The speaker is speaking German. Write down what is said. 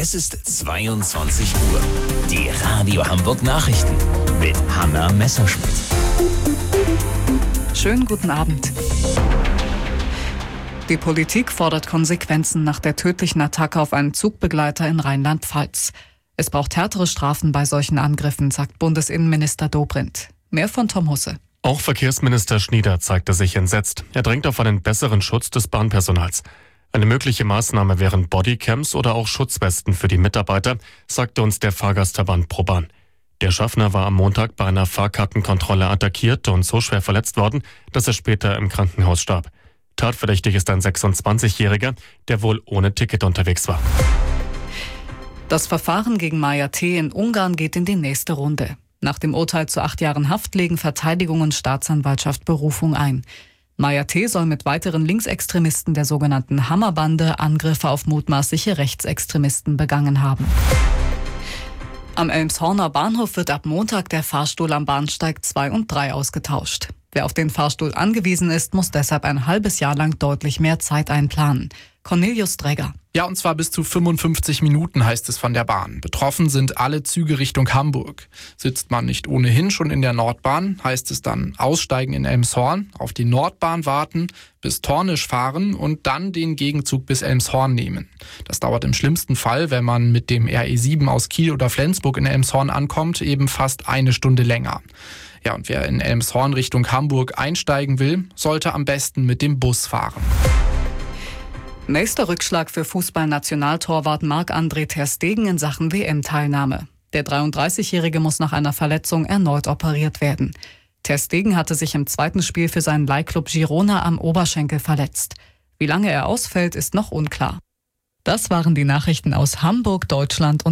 Es ist 22 Uhr. Die Radio Hamburg Nachrichten mit Hanna Messerschmidt. Schönen guten Abend. Die Politik fordert Konsequenzen nach der tödlichen Attacke auf einen Zugbegleiter in Rheinland-Pfalz. Es braucht härtere Strafen bei solchen Angriffen, sagt Bundesinnenminister Dobrindt. Mehr von Tom Husse. Auch Verkehrsminister Schnieder zeigte sich entsetzt. Er drängt auf einen besseren Schutz des Bahnpersonals. Eine mögliche Maßnahme wären Bodycams oder auch Schutzwesten für die Mitarbeiter, sagte uns der Fahrgastverband ProBahn. Der Schaffner war am Montag bei einer Fahrkartenkontrolle attackiert und so schwer verletzt worden, dass er später im Krankenhaus starb. Tatverdächtig ist ein 26-Jähriger, der wohl ohne Ticket unterwegs war. Das Verfahren gegen Maja T. in Ungarn geht in die nächste Runde. Nach dem Urteil zu 8 Jahren Haft legen Verteidigung und Staatsanwaltschaft Berufung ein. Maja T. soll mit weiteren Linksextremisten der sogenannten Hammerbande Angriffe auf mutmaßliche Rechtsextremisten begangen haben. Am Elmshorner Bahnhof wird ab Montag der Fahrstuhl am Bahnsteig 2 und 3 ausgetauscht. Wer auf den Fahrstuhl angewiesen ist, muss deshalb ein halbes Jahr lang deutlich mehr Zeit einplanen. Cornelius Dregger. Ja, und zwar bis zu 55 Minuten, heißt es von der Bahn. Betroffen sind alle Züge Richtung Hamburg. Sitzt man nicht ohnehin schon in der Nordbahn, heißt es dann aussteigen in Elmshorn, auf die Nordbahn warten, bis Tornisch fahren und dann den Gegenzug bis Elmshorn nehmen. Das dauert im schlimmsten Fall, wenn man mit dem RE7 aus Kiel oder Flensburg in Elmshorn ankommt, eben fast eine Stunde länger. Ja, und wer in Elmshorn Richtung Hamburg einsteigen will, sollte am besten mit dem Bus fahren. Nächster Rückschlag für Fußballnationaltorwart Marc-André ter Stegen in Sachen WM-Teilnahme. Der 33-Jährige muss nach einer Verletzung erneut operiert werden. Ter Stegen hatte sich im zweiten Spiel für seinen Leihklub Girona am Oberschenkel verletzt. Wie lange er ausfällt, ist noch unklar. Das waren die Nachrichten aus Hamburg, Deutschland und